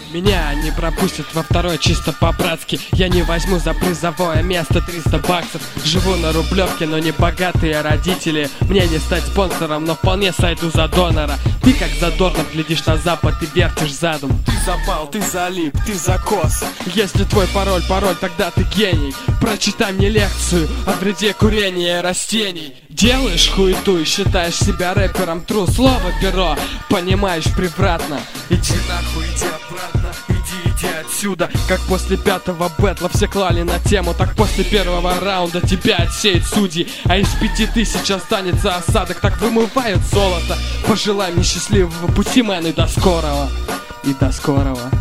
Меня не пропустят во второй чисто по-братски. Я не возьму за призовое место 300 баксов. Живу на Рублевке, но не богатые родители. Мне не стать спонсором, но вполне сойду за донора. Ты как Задорнов глядишь на запад и вертишь задум. Ты запал, ты залип, ты закос. Если твой пароль, тогда ты гений. Прочитай мне лекцию о вреде курения растений. Делаешь хуету и считаешь себя рэпером true. Слово перо, понимаешь превратно. Иди нахуй, иди обратно, иди отсюда. Как после 5-го бэтла все клали на тему, так после 1-го раунда тебя отсеют судьи. А из 5000 останется осадок, так вымывают золото. Пожелай мне счастливого пути, мэн, и до скорого. И до скорого.